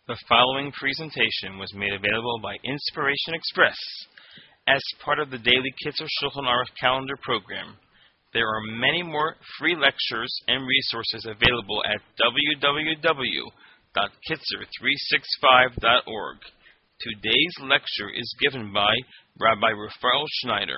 The following presentation was made available by Inspiration Express as part of the daily Kitzur Shulchan Aruch calendar program. There are many more free lectures and resources available at www.kitzur365.org. Today's lecture is given by Rabbi Rafael Schneider.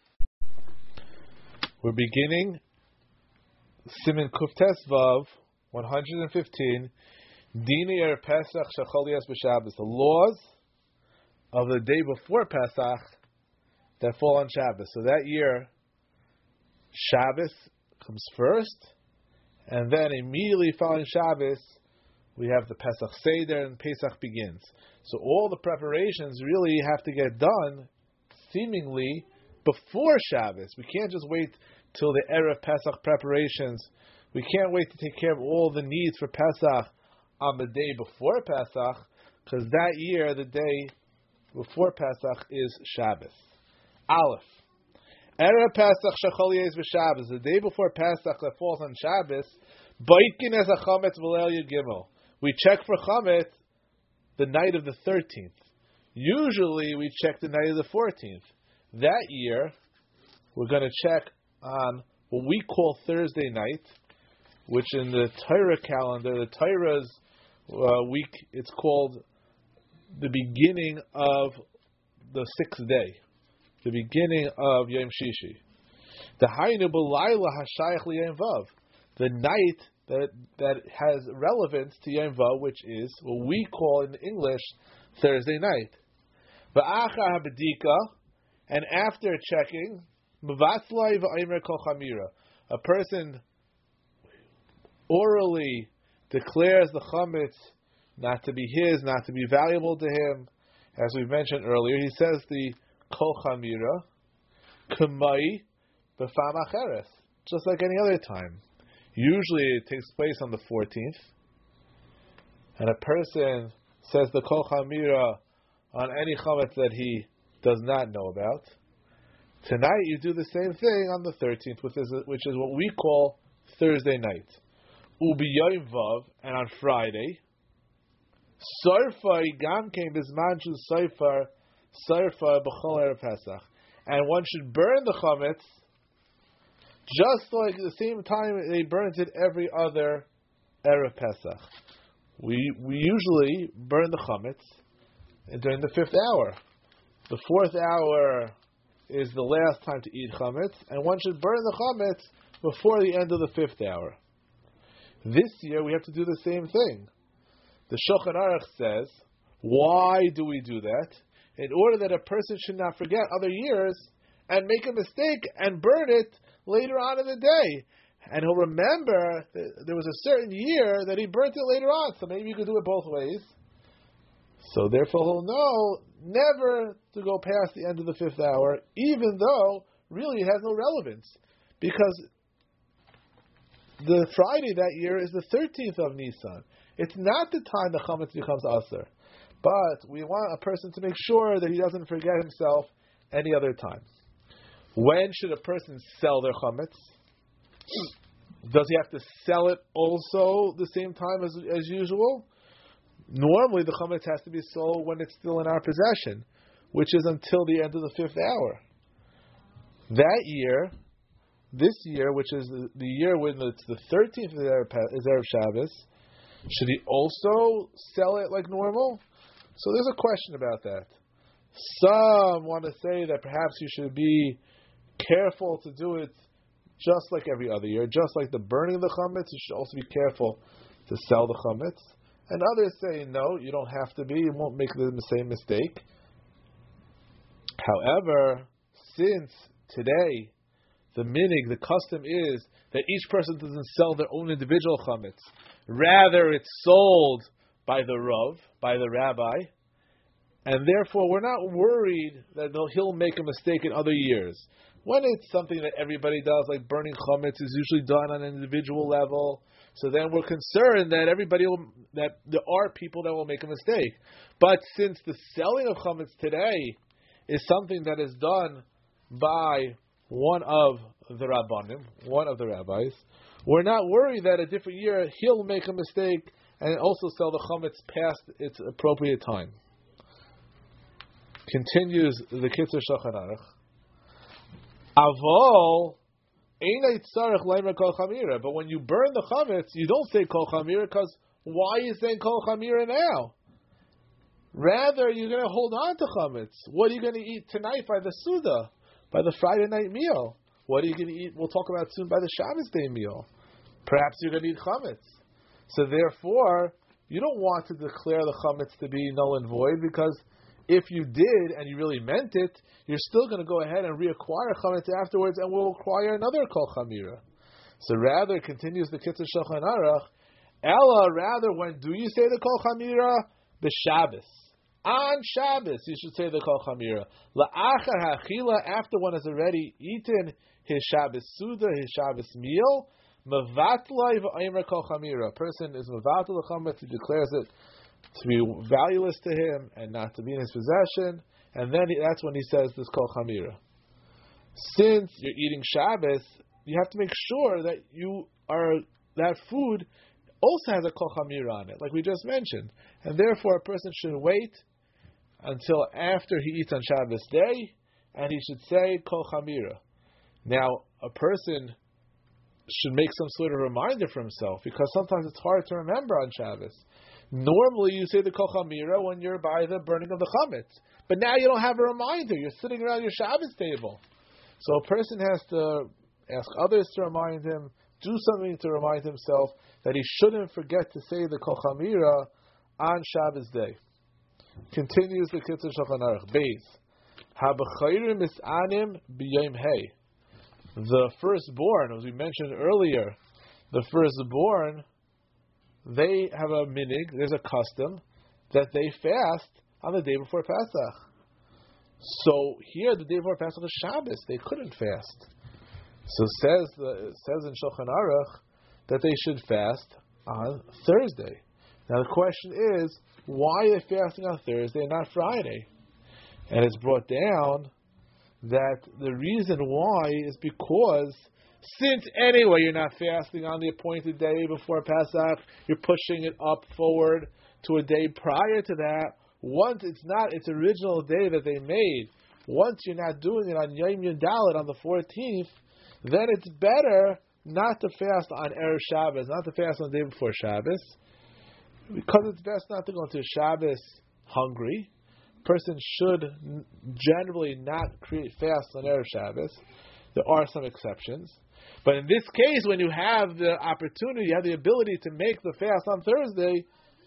We're beginning Siman Kuftes Vav 115. Dini Er Pesach Shechol Yas B'Shabbos. The laws of the day before Pesach that fall on Shabbos. So that year, Shabbos comes first, and then immediately following Shabbos, we have the Pesach Seder and Pesach begins. So all the preparations really have to get done, seemingly, before Shabbos. We can't just wait till the Erev Pesach preparations. We can't wait to take care of all the needs for Pesach on the day before Pesach, because that year, the day before Pesach is Shabbos. Aleph. Erev Pesach Shechol Yez B'Shabbos. The day before Pesach that falls on Shabbos, Boikin as a Chametz V'Leil Yud Gimel. We check for Chametz the night of the 13th. Usually we check the night of the 14th. That year, we're going to check on what we call Thursday night, which in the Torah calendar, the Torah's week, it's called the beginning of the 6th day, the beginning of Yom Shishi. The Haynu B'Layla Hashayach L'Yom Vav, the night that has relevance to Yom Vav, which is what we call in English Thursday night. V'achar habedika, and after checking, M'vatzlai v'aymer kol chamira, a person orally declares the chametz not to be his, not to be valuable to him. As we mentioned earlier, he says the kol chamira, k'mai b'fam acheres, just like any other time. Usually it takes place on the 14th, and a person says the kol chamira on any chametz that he does not know about. Tonight you do the same thing on the 13th, which is what we call Thursday night. Ubiyom Vav, and on Friday, Sarfa Gam came Bismanchu Sarfa B'chol Erev Pesach, and one should burn the chametz just like the same time they burnt it every other Erev Pesach. We usually burn the chametz during the 5th hour. The 4th hour is the last time to eat chametz, and one should burn the chametz before the end of the 5th hour. This year we have to do the same thing. The Shulchan Aruch says, why do we do that? In order that a person should not forget other years and make a mistake and burn it later on in the day. And he'll remember that there was a certain year that he burnt it later on, so maybe you could do it both ways. So therefore he'll know never to go past the end of the 5th hour, even though really it has no relevance. Because the Friday that year is the 13th of Nisan. It's not the time the chametz becomes aser. But we want a person to make sure that he doesn't forget himself any other time. When should a person sell their chametz? Does he have to sell it also the same time as usual? Normally the chametz has to be sold when it's still in our possession, which is until the end of the 5th hour. That year, this year, which is the year when it's the 13th is Erev Shabbos, should he also sell it like normal? So there's a question about that. Some want to say that perhaps you should be careful to do it just like every other year, just like the burning of the chametz, you should also be careful to sell the chametz. And others say, no, you don't have to be, you won't make the same mistake. However, since today, the minig, the custom is that each person doesn't sell their own individual chametz. Rather, it's sold by the Rav, by the rabbi, and therefore we're not worried that he'll make a mistake in other years. When it's something that everybody does, like burning chametz, is usually done on an individual level, so then we're concerned that that there are people that will make a mistake. But since the selling of chametz today is something that is done by one of the rabbanim, one of the rabbis, we're not worried that a different year he'll make a mistake and also sell the chametz past its appropriate time. Continues the Kitzur Shulchan Aruch. Avol einay tzarich leimer kol chamira. But when you burn the chametz, you don't say kol chamira, because why are you saying kol chamira now? Rather, you're going to hold on to chametz. What are you going to eat tonight by the Suda, by the Friday night meal? What are you going to eat? We'll talk about soon by the Shabbos day meal. Perhaps you're going to eat chametz. So therefore, you don't want to declare the chametz to be null and void, because if you did and you really meant it, you're still going to go ahead and reacquire chametz afterwards, and will acquire another kol chamira. So rather, continues the Kitzur Shulchan Aruch, Ella, rather, when do you say the kol chamira? B'Shabbos. On Shabbos, you should say the kol chamira. La'achar ha'achila, after one has already eaten his Shabbos suda, his Shabbos meal, mevatlai v'aymer kol chamira. A person is mevatl the chametz, he declares it to be valueless to him and not to be in his possession, and then that's when he says this kol chamira. Since you're eating Shabbos, you have to make sure that that food also has a kol chamira on it, like we just mentioned, and therefore a person should wait until after he eats on Shabbos day, and he should say kol chamira. Now, a person should make some sort of reminder for himself, because sometimes it's hard to remember on Shabbos. Normally, you say the kol chamira when you're by the burning of the chametz, but now you don't have a reminder. You're sitting around your Shabbos table, so a person has to ask others to remind him, do something to remind himself that he shouldn't forget to say the kol chamira on Shabbos day. Continues the Kitzur Shulchan Aruch. Beis habechayrim misanim b'yom hey. The firstborn, as we mentioned earlier, the firstborn, they have a minig, there's a custom, that they fast on the day before Pesach. So here, the day before Pesach is Shabbos, they couldn't fast. So it says in Shulchan Aruch that they should fast on Thursday. Now the question is, why are they fasting on Thursday and not Friday? And it's brought down that the reason why is because since anyway you're not fasting on the appointed day before Pesach, you're pushing it up forward to a day prior to that. Once it's not its original day that they made, once you're not doing it on Yom Yud on the 14th, then it's better not to fast on Erev Shabbos, not to fast on the day before Shabbos, because it's best not to go into Shabbos hungry. Person should generally not create fasts on Erev Shabbos. There are some exceptions. But in this case, when you have the opportunity, you have the ability to make the fast on Thursday,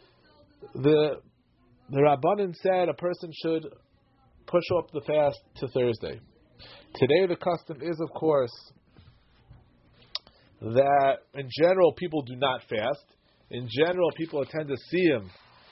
the Rabbanan said a person should push up the fast to Thursday. Today the custom is, of course, that in general people do not fast. In general, people attend to siyum.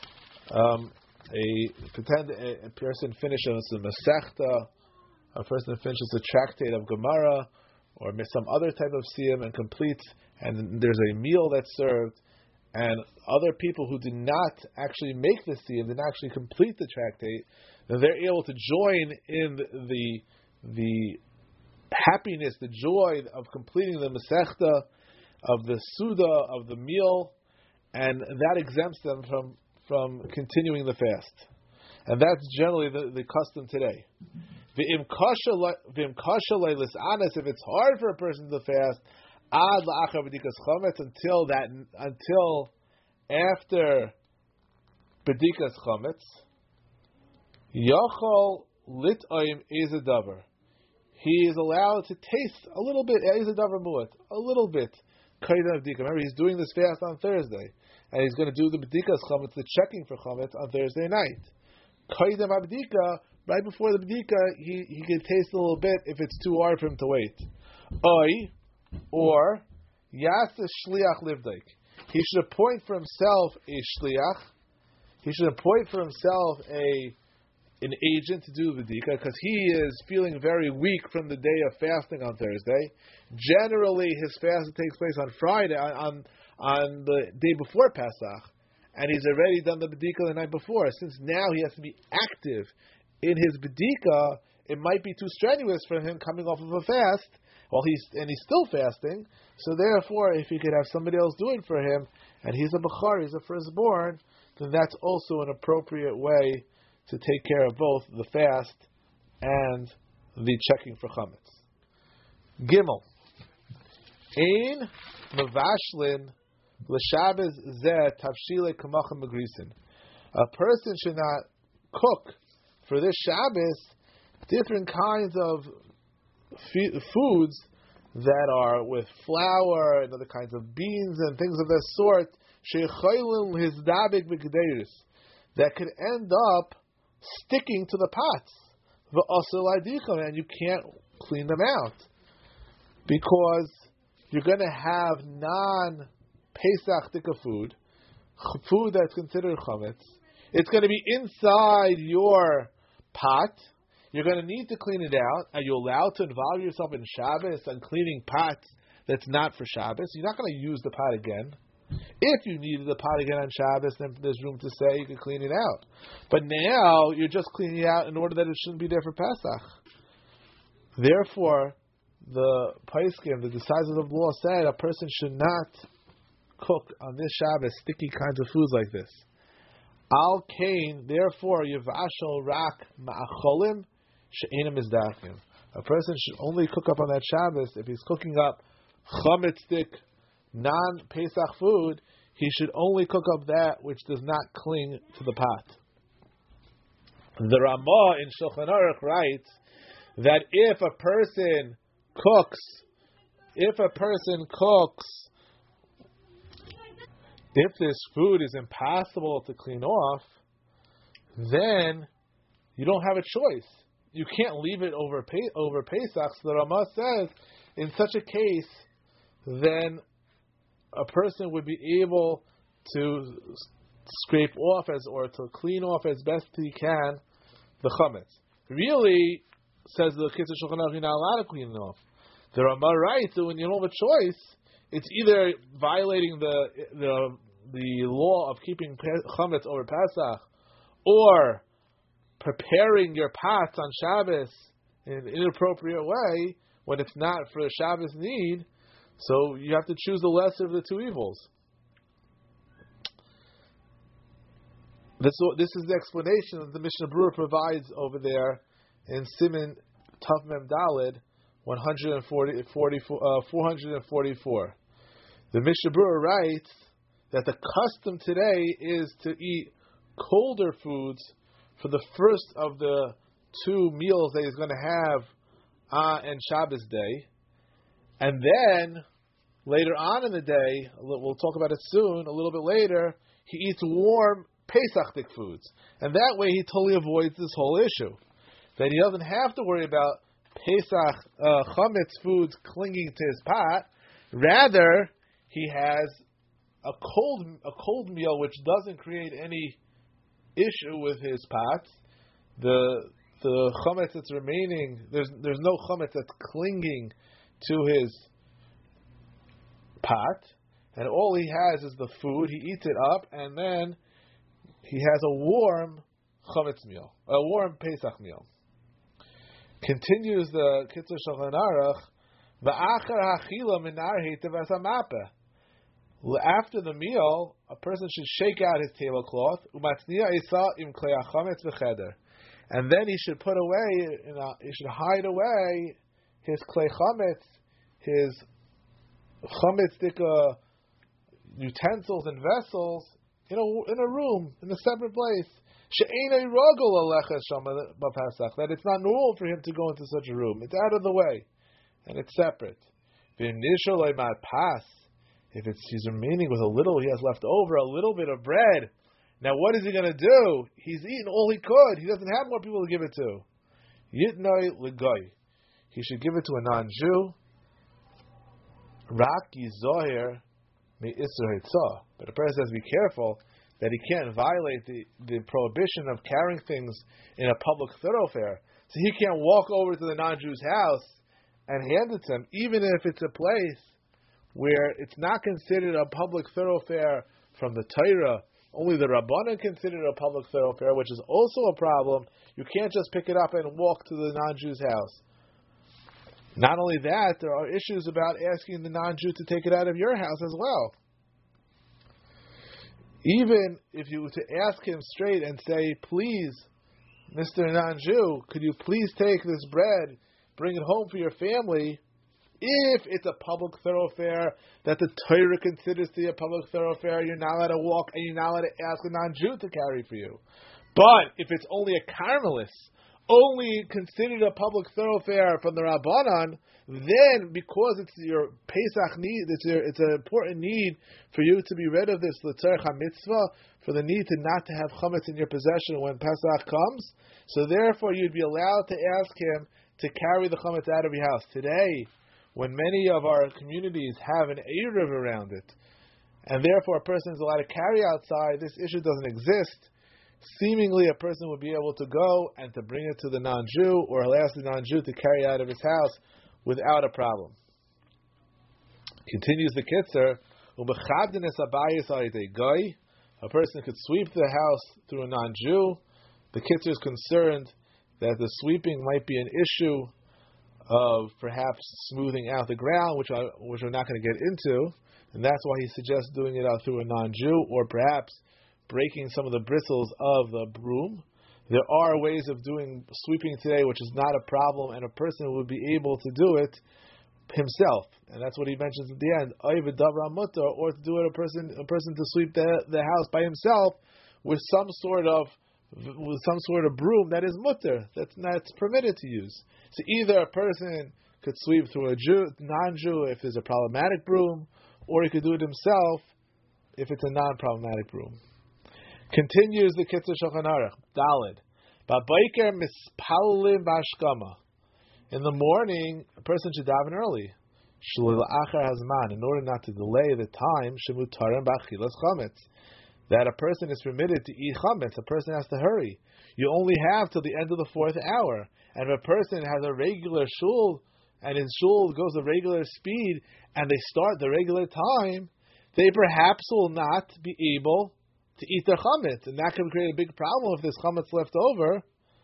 A person finishes a Masechta, a person finishes a tractate of Gemara, or some other type of siyum and completes, and there's a meal that's served, and other people who did not actually make the siyum, did not actually complete the tractate, then they're able to join in the happiness, the joy of completing the Masechta, of the Suda, of the meal, and that exempts them from continuing the fast. And that's generally the custom today. If it's hard for a person to fast, until after bedikas chametz, yachol lit'ayim ezadavar. He is allowed to taste a little bit, ezadavar muat, a little bit. Remember, he's doing this fast on Thursday, and he's going to do the bedikas chametz, the checking for chametz, on Thursday night. Kaidem abdika, right before the bedika, he can taste a little bit if it's too hard for him to wait. Or yas shliach livdaik. He should appoint for himself a shliach. He should appoint for himself an agent to do the bedika, because he is feeling very weak from the day of fasting on Thursday. Generally, his fast takes place on Friday, on the day before Pesach, and he's already done the bedika the night before. Since now he has to be active in his bedika, it might be too strenuous for him coming off of a fast. He's still fasting. So therefore, if he could have somebody else do it for him, and he's a Bechar, he's a firstborn, then that's also an appropriate way to take care of both the fast and the checking for chametz. Gimel. Ein mevashlin l'shabbos zeh tavshile kamachim megrisin. A person should not cook for this Shabbos different kinds of foods that are with flour and other kinds of beans and things of that sort, that could end up sticking to the pots, and you can't clean them out because you're going to have non-Pesach tikka food that's considered chametz. It's going to be inside your pot. You're going to need to clean it out. Are you allowed to involve yourself in Shabbos and cleaning pots that's not for Shabbos? You're not going to use the pot again. If you needed the pot again on Shabbos, then there's room to say you can clean it out. But now you're just cleaning it out in order that it shouldn't be there for Pesach. Therefore, the Paiskim, the decisors of the law, said a person should not cook on this Shabbos sticky kinds of foods like this. Al Kain, therefore, Yivashal Rak Ma'acholim She'enim Izdachim. A person should only cook up on that Shabbos if he's cooking up chametzik, non-Pesach food. He should only cook up that which does not cling to the pot. The Ramah in Shulchan Aruch writes that if a person cooks, if this food is impossible to clean off, then you don't have a choice. You can't leave it over Pesach. So the Ramah says, in such a case, then a person would be able to scrape off or to clean off as best he can the chametz. Really, says the Kitzur Shulchan Aruch, you're not allowed to clean it off. The Ramah writes that when you don't have a choice, it's either violating the law of keeping chametz over Pesach, or preparing your pots on Shabbos in an inappropriate way when it's not for the Shabbos need. So you have to choose the lesser of the two evils. This is the explanation that the Mishnah Berurah provides over there in Siman Tav Mem Daled 444. The Mishnah Berurah writes that the custom today is to eat colder foods for the first of the two meals that he's going to have on Shabbos day. And then, later on in the day, we'll talk about it soon, a little bit later, he eats warm Pesach foods. And that way he totally avoids this whole issue. That he doesn't have to worry about Pesach chametz foods clinging to his pot. Rather, he has a cold meal which doesn't create any issue with his pots. The chametz that's remaining, there's no chametz that's clinging to his pot, and all he has is the food. He eats it up, and then he has a warm chametz meal, a warm Pesach meal. Continues the Kitzur Shulchan Aruch, v'achar hachila minar heitev as hamapeh. After the meal, a person should shake out his tablecloth, and then he should put away, he should hide away his klei chametz, his chametz utensils and vessels in a room, in a separate place. That it's not normal for him to go into such a room. It's out of the way, and it's separate. If he's remaining with a little, he has left over a little bit of bread. Now, what is he going to do? He's eaten all he could. He doesn't have more people to give it to. Yitnoi l'goy. He should give it to a non-Jew. Raki zoher mi isur hitzah. But a person has to be careful that he can't violate the prohibition of carrying things in a public thoroughfare. So he can't walk over to the non-Jew's house and hand it to him, even if it's a place where it's not considered a public thoroughfare from the Torah. Only the Rabbanan consider it a public thoroughfare, which is also a problem. You can't just pick it up and walk to the non-Jew's house. Not only that, there are issues about asking the non-Jew to take it out of your house as well. Even if you were to ask him straight and say, please, Mr. Non-Jew, could you please take this bread, bring it home for your family, if it's a public thoroughfare that the Torah considers to be a public thoroughfare, you're not allowed to walk and you're not allowed to ask a non-Jew to carry for you. But if it's only a Carmelis, only considered a public thoroughfare from the Rabbanan, then because it's your Pesach need, it's an important need for you to be rid of this l'tzarech mitzvah, for the need to not to have chametz in your possession when Pesach comes. So therefore, you'd be allowed to ask him to carry the chametz out of your house. Today, when many of our communities have an eruv around it, and therefore a person is allowed to carry outside, this issue doesn't exist. Seemingly a person would be able to go and to bring it to the non-Jew, or he'll ask the non-Jew to carry out of his house without a problem. Continues the Kitzer, a person could sweep the house through a non-Jew. The Kitzer is concerned that the sweeping might be an issue of perhaps smoothing out the ground, which we're not going to get into, and that's why he suggests doing it out through a non-Jew, or perhaps breaking some of the bristles of the broom. There are ways of doing sweeping today which is not a problem, and a person would be able to do it himself, and that's what he mentions at the end, or to do it a person to sweep the house by himself with some sort of broom that is mutter, that's permitted to use. So either a person could sweep through a non-Jew if there's a problematic broom, or he could do it himself if it's a non-problematic broom. Continues the Kitzur Shulchan Aruch, Daled. Ba'boker mispallim b'ashkama. In the morning, a person should daven early. Shulil achar hazman, in order not to delay the time, shemutarim b'achilas chametz. That a person is permitted to eat chametz, a person has to hurry. You only have till the end of the 4th hour. And if a person has a regular shul, and his shul goes a regular speed, and they start the regular time, they perhaps will not be able to eat their chametz, and that can create a big problem if there's chametz left over.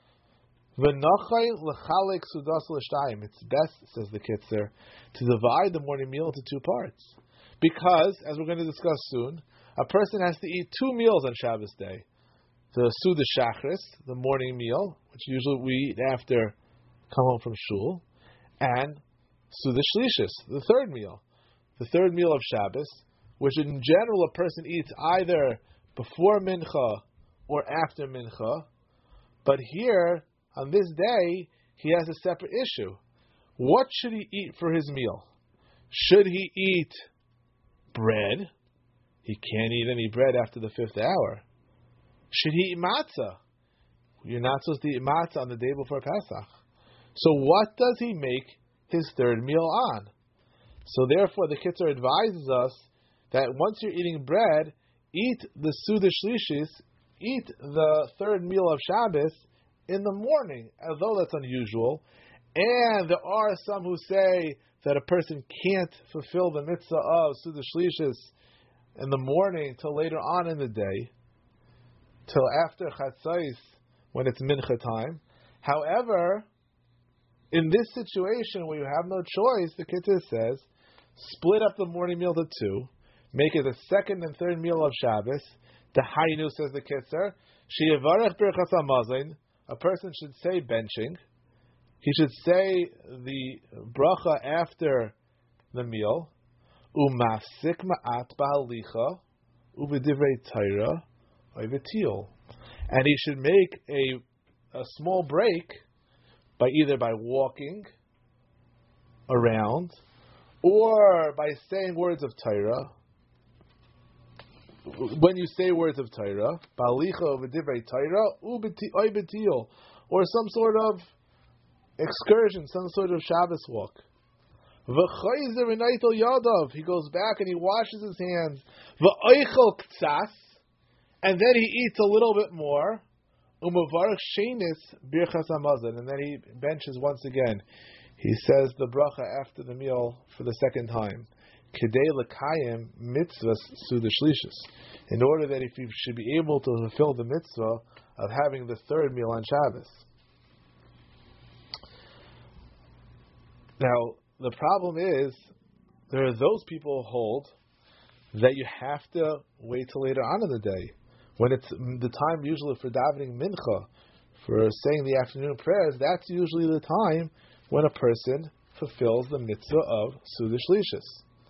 It's best, says the Kitzer, to divide the morning meal into 2 parts. Because, as we're going to discuss soon, a person has to eat 2 meals on Shabbos day. The Suda Shachris, the morning meal, which usually we eat after come home from shul, and Suda Shlishis, the 3rd meal. The 3rd meal of Shabbos, which in general a person eats either before Mincha or after Mincha, but here, on this day, he has a separate issue. What should he eat for his meal? Should he eat bread? He can't eat any bread after the 5th hour. Should he eat matzah? You're not supposed to eat matzah on the day before Pesach. So what does he make his 3rd meal on? So therefore, the Kitzer advises us that once you're eating bread, eat the Suda Shlishis, eat the 3rd meal of Shabbos in the morning, although that's unusual. And there are some who say that a person can't fulfill the mitzvah of Suda Shlishis in the morning till later on in the day, till after Chatzos, when it's Mincha time. However, in this situation where you have no choice, the Kitzer says, split up the morning meal to 2, make it the 2nd and 3rd meal of Shabbos. The Hainu, says the Kitzer, she'yevarech birchas hamazon, a person should say benching. He should say the bracha after the meal. Umafsik ma'at ba'alicha, u'v'divrei Torah, u'v'tiyul. And he should make a small break either by walking around or by saying words of Torah. When you say words of Torah, ba'alicha u'v'divrei Torah, u'v'tiyul, or some sort of excursion, some sort of Shabbos walk. He goes back and he washes his hands. And then he eats a little bit more. And then he benches once again. He says the bracha after the meal for the 2nd time. In order that if he should be able to fulfill the mitzvah of having the 3rd meal on Shabbos. Now, the problem is, there are those people who hold that you have to wait till later on in the day, when it's the time usually for davening mincha, for saying the afternoon prayers. That's usually the time when a person fulfills the mitzvah of Suda Shlishis.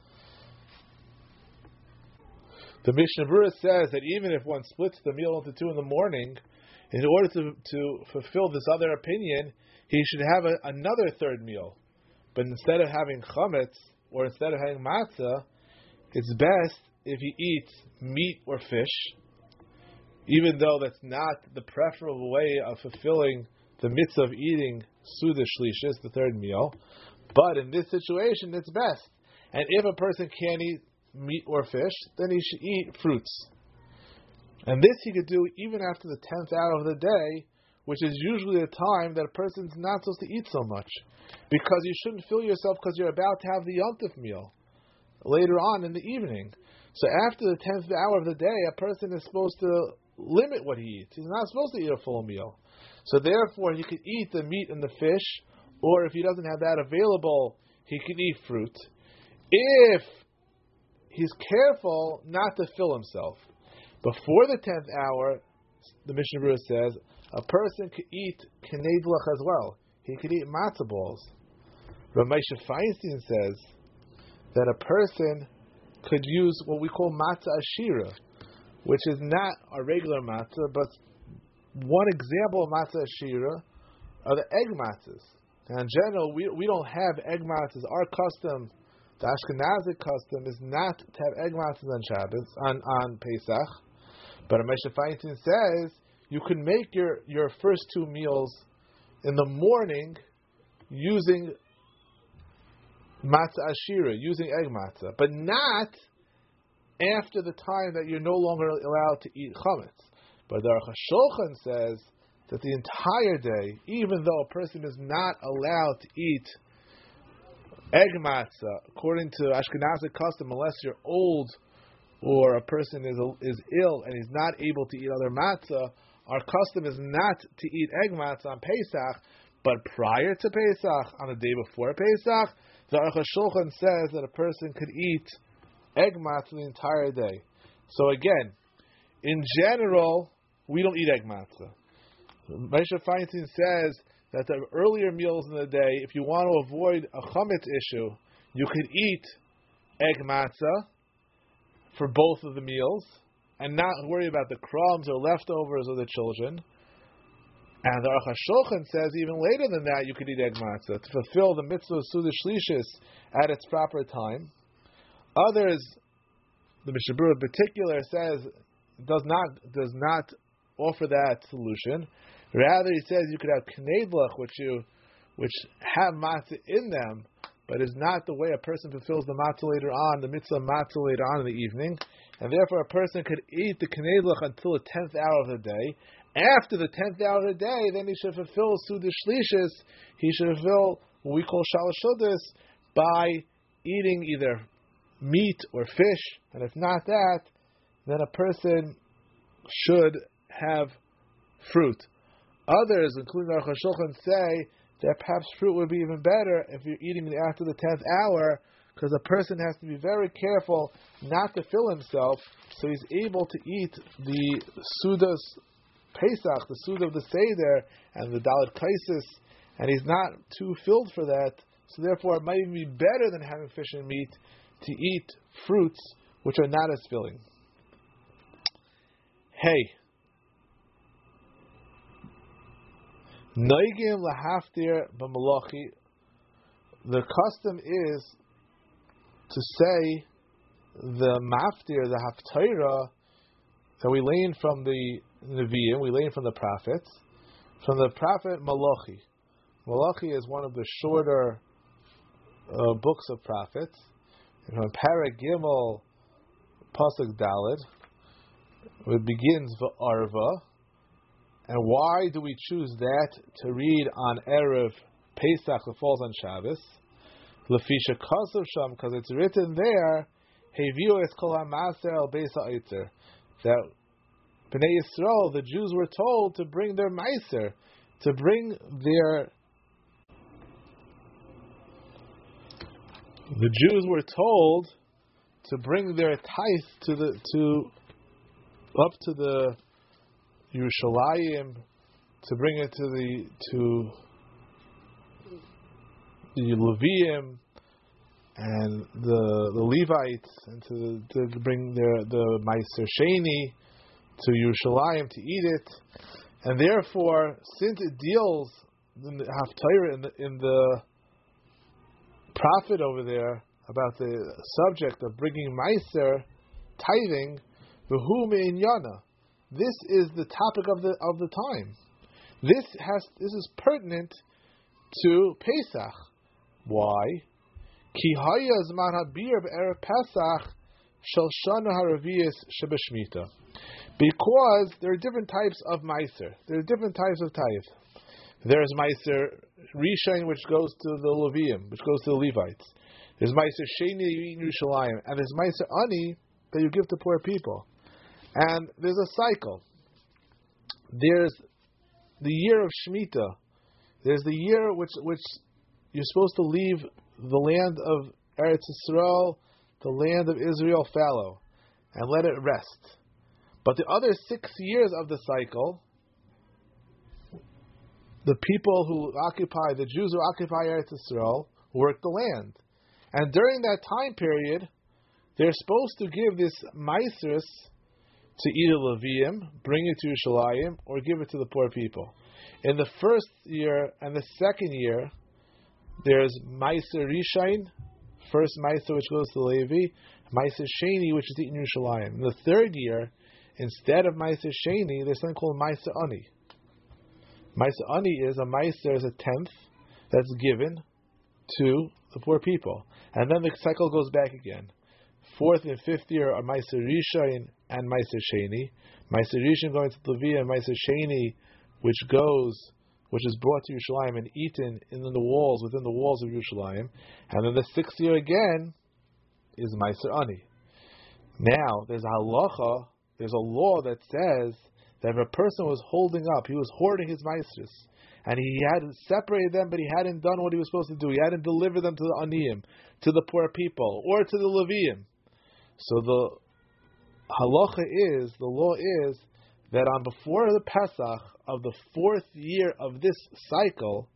The Mishnah Berurah says that even if one splits the meal into two in the morning, in order to fulfill this other opinion, he should have another third meal. But instead of having chametz, or instead of having matzah, it's best if he eats meat or fish, even though that's not the preferable way of fulfilling the mitzvah of eating Suda Shlishis, the third meal. But in this situation, it's best. And if a person can't eat meat or fish, then he should eat fruits. And this he could do even after the 10th hour of the day, which is usually a time that a person's not supposed to eat so much. Because you shouldn't fill yourself because you're about to have the Yom Tov meal later on in the evening. So after the 10th hour of the day, a person is supposed to limit what he eats. He's not supposed to eat a full meal. So therefore, he could eat the meat and the fish, or if he doesn't have that available, he can eat fruit. If he's careful not to fill himself. Before the 10th hour, the Mishnah Berurah says, a person could eat knedlach as well. He could eat matzah balls. Rav Moshe Feinstein says that a person could use what we call matzah ashira, which is not a regular matzah, but one example of matzah ashira are the egg matzahs. Now in general, we don't have egg matzahs. Our custom, the Ashkenazic custom, is not to have egg matzahs on Shabbos, on Pesach. But Moshe Feinstein says you can make your first two meals in the morning using matzah ashira, using egg matzah, but not after the time that you're no longer allowed to eat chametz. But the Aruch HaShulchan says that the entire day, even though a person is not allowed to eat egg matzah, according to Ashkenazic custom, unless you're old or a person is ill and he's not able to eat other matzah, our custom is not to eat egg matzah on Pesach, but prior to Pesach, on the day before Pesach, the Aruch HaShulchan says that a person could eat egg matzah the entire day. So again, in general, we don't eat egg matzah. Moshe Feinstein says that the earlier meals in the day, if you want to avoid a chametz issue, you could eat egg matzah for both of the meals and not worry about the crumbs or leftovers of the children. And the Aruch HaShulchan says even later than that you could eat egg matzah to fulfill the mitzvah of Suda Shlishis at its proper time. Others, the Mishnah Berurah in particular, says does not offer that solution. Rather, he says you could have knedlach, which have matzah in them, but is not the way a person fulfills the matzah later on, the mitzvah matzah later on in the evening, and therefore a person could eat the knedlach until the 10th hour of the day. After the 10th hour of the day, then he should fulfill Suda Shlishis. He should fulfill what we call Shalosh Seudos by eating either meat or fish, and if not that, then a person should have fruit. Others, including Aruch HaShulchan, say that perhaps fruit would be even better if you're eating after the 10th hour, because a person has to be very careful not to fill himself, so he's able to eat the Sudas Pesach, the Suda of the Seder, and the Dalet Kaisis, and he's not too filled for that, so therefore it might even be better than having fish and meat to eat fruits which are not as filling. Hey, Noigim lahaftir b'malachi. The custom is to say the maftir, the haftarah, that we learn from the Nevi'im, we learn from the prophets, from the prophet Malachi. Malachi is one of the shorter books of prophets. From Parag Gimel, Pasuk Daled, it begins v'arva. And why do we choose that to read on Erev Pesach that falls on Shabbos? Lefisha Kasav Sham, because it's written there, Heviu es kol ha'maser al beis ha'itzer, that Bnei Yisrael, the Jews, were told to bring their meiser, to bring their. The Jews were told to bring their tithe up to the Yerushalayim, to bring it to the Leviim and the Levites, and to bring the Meiser Sheni to Yerushalayim to eat it. And therefore, since it deals in the Haftarah, in the prophet over there, about the subject of bringing Meiser, tithing, v'hu me'inyana, this is the topic of the time. This is pertinent to Pesach. Why? Ki haya zman habir be'erev Pesach shel shana haraviyas shebeshmita. Because there are different types of Meiser. There are different types of tithe. There's Meiser Rishon, which goes to the Leviim, which goes to the Levites. There's Meiser Sheni you eat in Yerushalayim, and there's Meiser Ani that you give to poor people. And there's a cycle. There's the year of Shemitah. There's the year which you're supposed to leave the land of Eretz Yisrael, the land of Israel fallow, and let it rest. But the other 6 years of the cycle, the people who occupy, the Jews who occupy Eretz Yisrael, work the land. And during that time period, they're supposed to give this Meiserus to either Leviim, bring it to Yerushalayim, or give it to the poor people. In the first year and the second year, there's Meiser Rishon, first Meiser which goes to Levi, Meiser Sheni which is eaten in Yerushalayim. In the third year, instead of Meiser Sheni, there's something called Meiser Ani. Meiser Ani is a Meiser, is a tenth that's given to the poor people. And then the cycle goes back again. Fourth and fifth year are Meiser Rishon and Meiser Sheni. Meiser Rishon going to Levi, and Meiser Sheni, which is brought to Yerushalayim and eaten within the walls of Yerushalayim. And then the sixth year again is Meiser Ani. Now, there's a halacha, there's a law that says that if a person was holding up, he was hoarding his Meisers, and he hadn't separated them, but he hadn't done what he was supposed to do. He hadn't delivered them to the Aniyim, to the poor people, or to the Leviim. So the halacha is, the law is, that on before the Pesach of the fourth year of this cycle,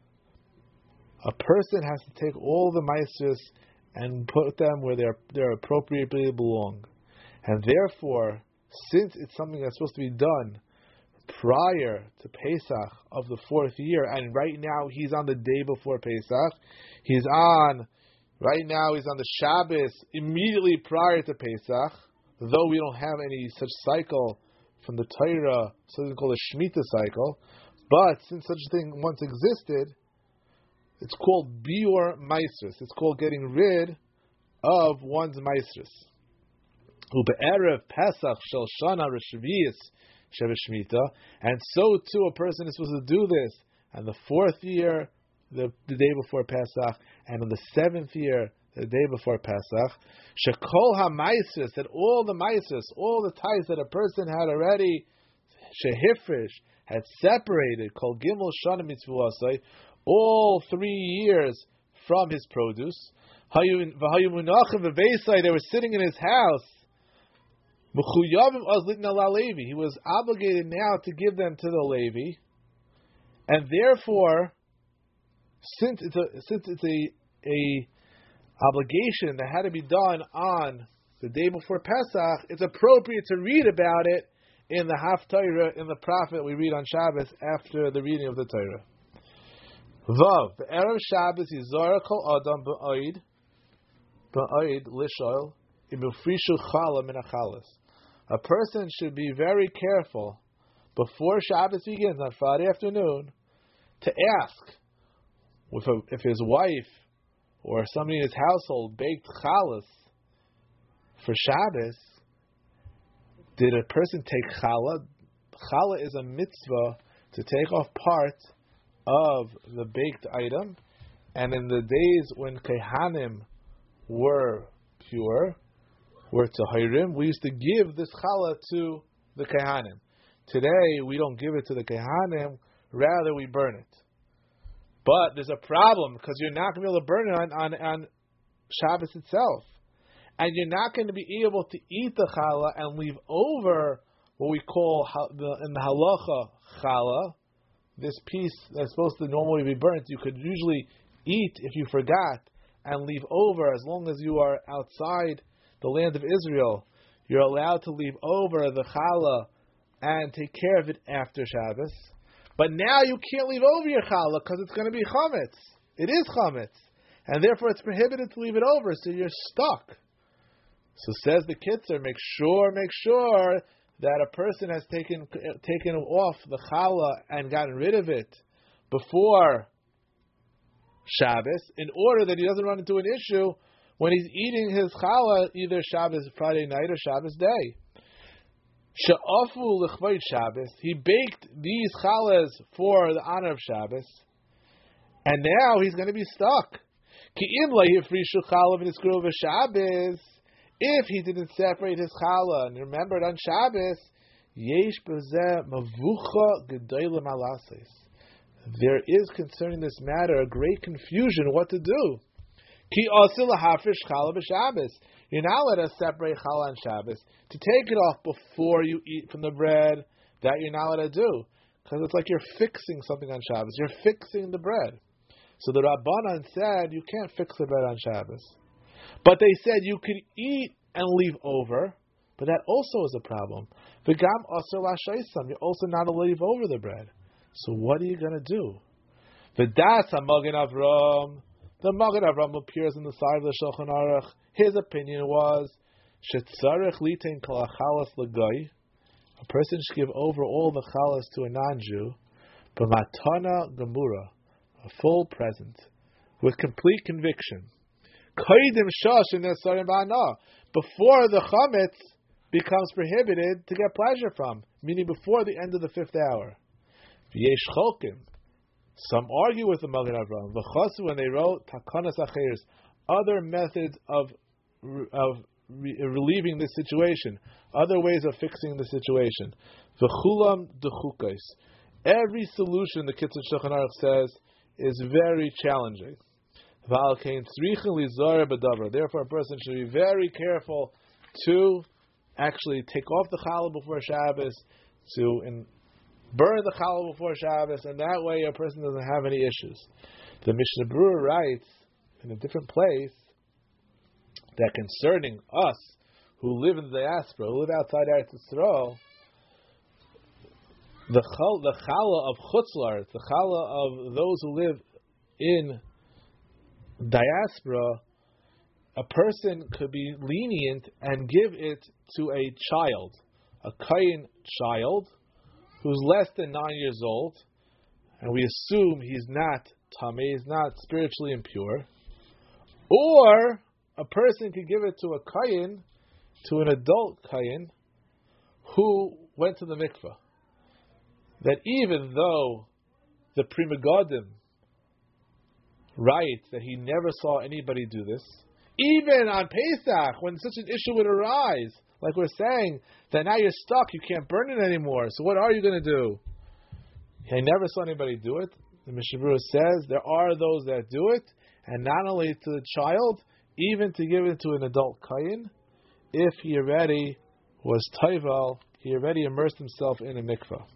a person has to take all the Meisers and put them where they're appropriately belong. And therefore, since it's something that's supposed to be done prior to Pesach of the fourth year, and right now he's on the day before Pesach, he's on the Shabbos immediately prior to Pesach, though we don't have any such cycle from the Torah, something called a Shemitah cycle, but since such a thing once existed, it's called Biur Meisrus. It's called getting rid of one's Meisrus. Ube'erev Pesach shel Shana Reshvius Sheveshmita, and so too a person is supposed to do this. And the fourth year, the day before Pesach, and on the seventh year, the day before Pesach, Shekol HaMeisrus, that all the Meisrus, all the ties that a person had already Shehifrish, had separated, Kol Gimel Shana Mitzvah, all 3 years from his produce, they were sitting in his house. He was obligated now to give them to the Levi, and therefore, since it's a obligation that had to be done on the day before Pesach, it's appropriate to read about it in the Haftarah, in the prophet we read on Shabbos after the reading of the Torah. Vav, the Erev Shabbos Yizara Kol Adam Ba'id Lishol Imufrishu Chala Min Achalas. A person should be very careful before Shabbos begins on Friday afternoon to ask if his wife or somebody in his household baked chalas for Shabbos. Did a person take challah? Challah is a mitzvah to take off part of the baked item, and in the days when Kehanim were pure, were Tahirim, we used to give this challah to the Kehanim. Today, we don't give it to the Kehanim, rather we burn it. But there's a problem, because you're not going to be able to burn it on Shabbos itself. and you're not going to be able to eat the challah and leave over what we call in the halacha challah, this piece that's supposed to normally be burnt, you could usually eat if you forgot and leave over. As long as you are outside the land of Israel, you're allowed to leave over the challah and take care of it after Shabbos. But now you can't leave over your challah because it's going to be chametz. It is chametz, and therefore it's prohibited to leave it over, so you're stuck. So says the Kitzer, make sure that a person has taken off the challah and gotten rid of it before Shabbos, in order that he doesn't run into an issue when he's eating his challah either Shabbos Friday night or Shabbos day. She'afu l'chvayt Shabbos, he baked these challahs for the honor of Shabbos, and now he's going to be stuck. Ki im lo yifrishu challah v'niskru v'Shabbos, if he didn't separate his challah and remembered on Shabbos, yesh b'zeh mavucha gedolah malases. There is concerning this matter a great confusion what to do. Ki asur lahafrish challah b'Shabbos. You're not allowed to separate challah on Shabbos. To take it off before you eat from the bread, that you're not allowed to do. Because it's like you're fixing something on Shabbos. You're fixing the bread. So the Rabbanan said you can't fix the bread on Shabbos. But they said you could eat and leave over, but that also is a problem. V'gam asur l'shaisam. You're also not allowed to leave over the bread. So what are you going to do? V'das ha-Magen Avram. The Magen Avram appears on the side of the Shulchan Aruch. His opinion was shetzarech litain kol hachalas l'goy. A person should give over all the chalas to a non-Jew, b'matana gemura, a full present, with complete conviction. Koidim shosh nesarim ba'ana, before the chametz becomes prohibited to get pleasure from, meaning before the end of the 5th hour. V'yesh cholkim. Some argue with the Magen Avram. V'chasu, when they wrote takanas acheres, other methods of relieving this situation, other ways of fixing the situation. V'chulam dechukais. Every solution, the Kitzur Shulchan Aruch says, is very challenging. V'alkein tzrichen lizar b'davar. Therefore, a person should be very careful to actually take off the challah before Shabbos, to burn the challah before Shabbos, and that way a person doesn't have any issues. The Mishnah Berurah writes in a different place that concerning us who live in the diaspora, who live outside Eretz Yisrael, the challah of chutzlar, the challah of those who live in diaspora, a person could be lenient and give it to a child, a kayin child, who's less than 9 years old, and we assume he's not tamei, he's not spiritually impure, or a person could give it to a kayin, to an adult kayin, who went to the mikveh. That even though the Pri Megadim writes that he never saw anybody do this, even on Pesach, when such an issue would arise, like we're saying, that now you're stuck, you can't burn it anymore, so what are you going to do? I never saw anybody do it. The Mishnah Berurah says there are those that do it, and not only to the child, even to give it to an adult kayin, if he already was taival, he already immersed himself in a mikveh.